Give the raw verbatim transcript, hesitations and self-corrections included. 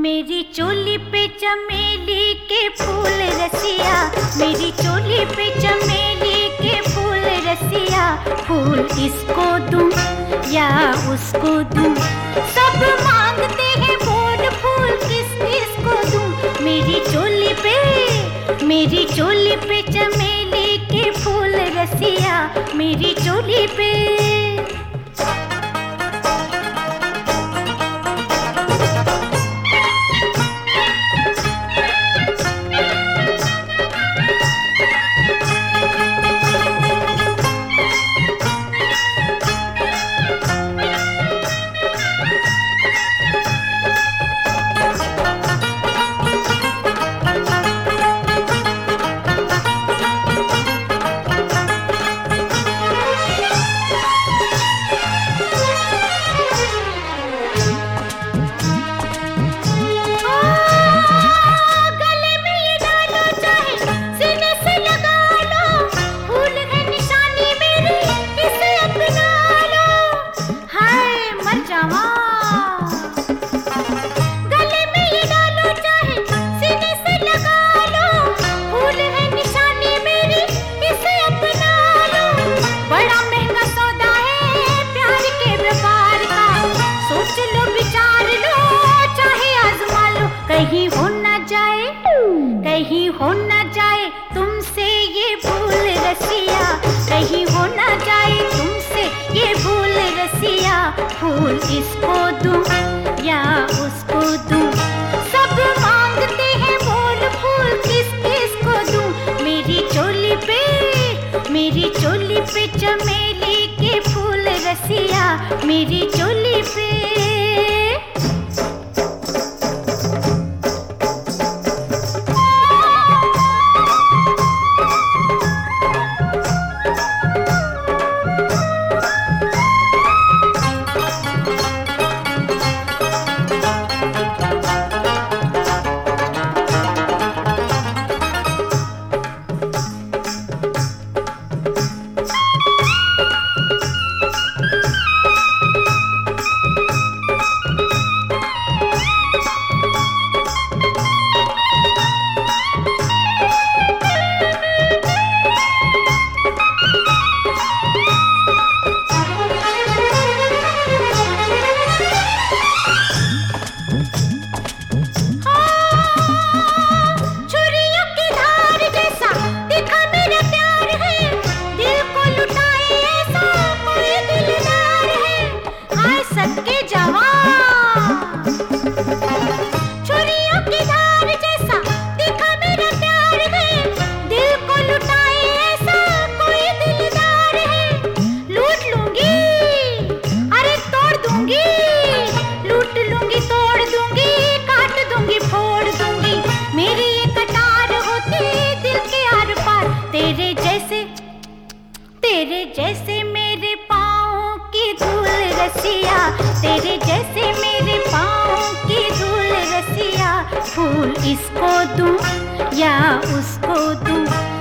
मेरी चोली पे चमेली के फूल रसिया, मेरी चोली पे चमेली के फूल रसिया। फूल इसको दूं या उसको दूं, सब मांगते हैं बोल फूल किस किस को दूं। मेरी चोली पे मेरी चोली पे चमेली के फूल रसिया, मेरी चोली पे। कहीं हो न जाए, कहीं हो न जाए तुमसे ये भूल रसिया, कहीं हो न जाए तुमसे ये भूल रसिया। फूल इसको दूं या उसको दूं, सब मांगते हैं बोल फूल किस किस को दूं। मेरी चोली पे मेरी चोली पे चमेली के फूल रसिया, मेरी चोली पे। तेरे जैसे मेरे पाँव की धूल रसिया, तेरे जैसे मेरे पाँव की धूल रसिया। फूल इसको दूं या उसको दूं,